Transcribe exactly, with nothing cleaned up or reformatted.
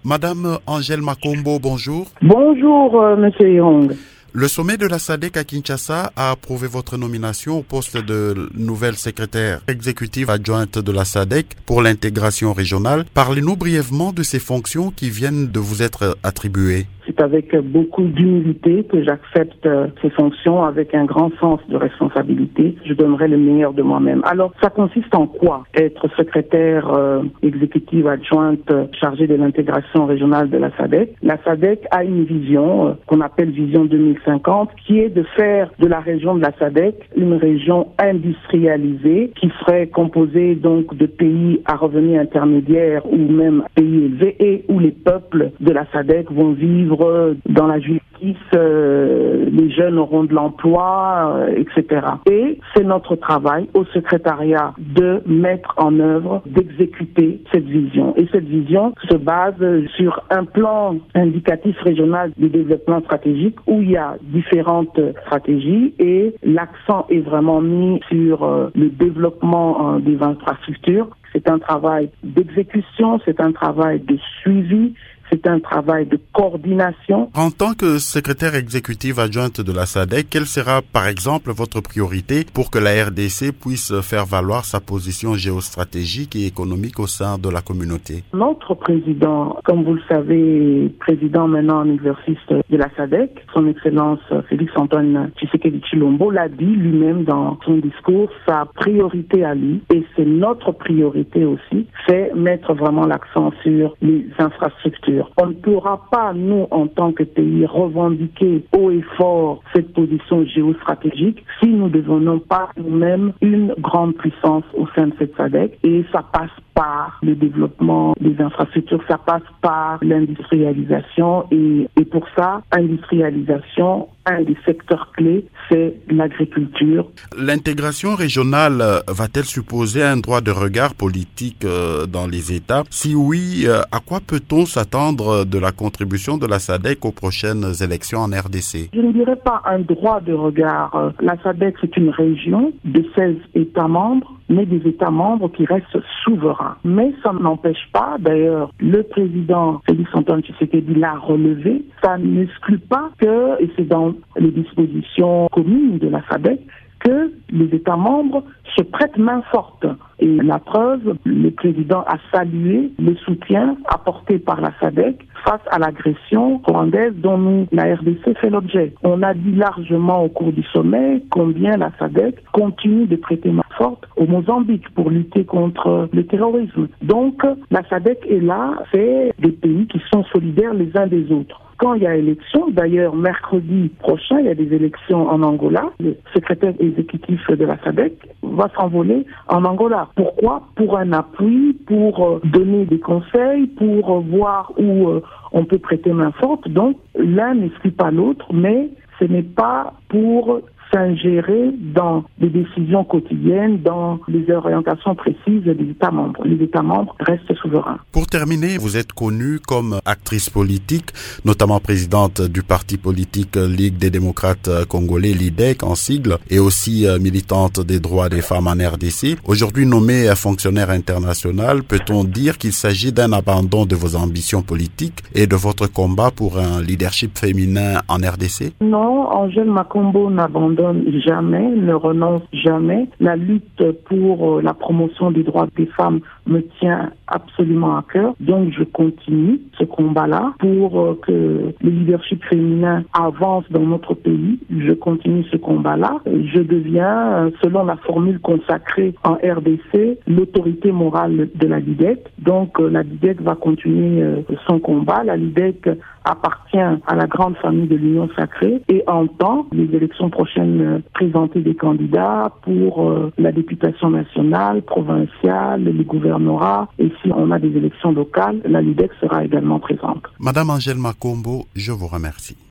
Madame Angèle Makombo, bonjour. Bonjour, euh, Monsieur Young. Le sommet de la SADC à Kinshasa a approuvé votre nomination au poste de nouvelle secrétaire exécutive adjointe de la SADC pour l'intégration régionale. Parlez-nous brièvement de ces fonctions qui viennent de vous être attribuées. C'est avec beaucoup d'humilité que j'accepte ces fonctions, avec un grand sens de responsabilité. Je donnerai le meilleur de moi-même. Alors, ça consiste en quoi? Être secrétaire euh, exécutive adjointe chargée de l'intégration régionale de la SADC. La SADC a une vision euh, qu'on appelle Vision deux mille cinquante, qui est de faire de la région de la SADC une région industrialisée, qui serait composée donc de pays à revenus intermédiaires ou même pays élevés, et où les peuples de la SADC vont vivre dans la justice, euh, les jeunes auront de l'emploi, euh, et cetera. Et c'est notre travail au secrétariat de mettre en œuvre, d'exécuter cette vision. Et cette vision se base sur un plan indicatif régional de développement stratégique où il y a différentes stratégies et l'accent est vraiment mis sur euh, le développement euh, des infrastructures. C'est un travail d'exécution, c'est un travail de suivi, c'est un travail de coordination. En tant que secrétaire exécutive adjointe de la SADC, quelle sera par exemple votre priorité pour que la R D C puisse faire valoir sa position géostratégique et économique au sein de la communauté? Notre président, comme vous le savez, président maintenant en exercice de la SADC, son Excellence Félix Antoine Tshisekedi Tshilombo l'a dit lui-même dans son discours, sa priorité à lui, et c'est notre priorité aussi, c'est mettre vraiment l'accent sur les infrastructures. On ne pourra pas, nous, en tant que pays, revendiquer haut et fort cette position géostratégique si nous ne devenons pas nous-mêmes une grande puissance au sein de cette SADC. Et ça passe par le développement des infrastructures, ça passe par l'industrialisation. Et, et pour ça, industrialisation, un des secteurs clés, c'est l'agriculture. L'intégration régionale va-t-elle supposer un droit de regard politique dans les États? Si oui, à quoi peut-on s'attendre de la contribution de la SADC aux prochaines élections en R D C? Je ne dirais pas un droit de regard. La SADC, c'est une région de seize États membres, mais des États membres qui restent souverains. Mais ça n'empêche pas, d'ailleurs, le président Félix Antoine Tshisekedi l'a relevé, ça n'exclut pas que, et c'est dans les dispositions communes de la SADC, que les États membres se prêtent main forte. Et la preuve, le président a salué le soutien apporté par la SADC face à l'agression rwandaise dont nous, la R D C, fait l'objet. On a dit largement au cours du sommet combien la SADC continue de prêter main forte au Mozambique pour lutter contre le terrorisme. Donc, la SADC est là, c'est des pays qui sont solidaires les uns des autres. Quand il y a élection, d'ailleurs mercredi prochain, il y a des élections en Angola, le secrétaire exécutif de la SADC va s'envoler en Angola. Pourquoi? Pour un appui, pour euh, donner des conseils, pour euh, voir où euh, on peut prêter main forte. Donc l'un n'exclut pas l'autre, mais ce n'est pas pour s'ingérer dans les décisions quotidiennes, dans les orientations précises des États membres. Les États membres restent souverains. Pour terminer, vous êtes connue comme actrice politique, notamment présidente du parti politique Ligue des démocrates congolais, l'I D E C en sigle, et aussi militante des droits des femmes en R D C. Aujourd'hui nommée fonctionnaire international, peut-on dire qu'il s'agit d'un abandon de vos ambitions politiques et de votre combat pour un leadership féminin en R D C? Non, Angèle Makombo n'abandonne jamais, ne renonce jamais. La lutte pour la promotion des droits des femmes me tient absolument à cœur. Donc je continue ce combat-là pour que le leadership féminin avance dans notre pays. Je continue ce combat-là. Je deviens, selon la formule consacrée en R D C, l'autorité morale de la L I D E C. Donc la L I D E C va continuer son combat. La L I D E C appartient à la grande famille de l'Union sacrée et entend les élections prochaines présenter des candidats pour euh, la députation nationale, provinciale, les gouvernorats, et si on a des élections locales, la L I D E C sera également présente. Madame Angèle Makombo, je vous remercie.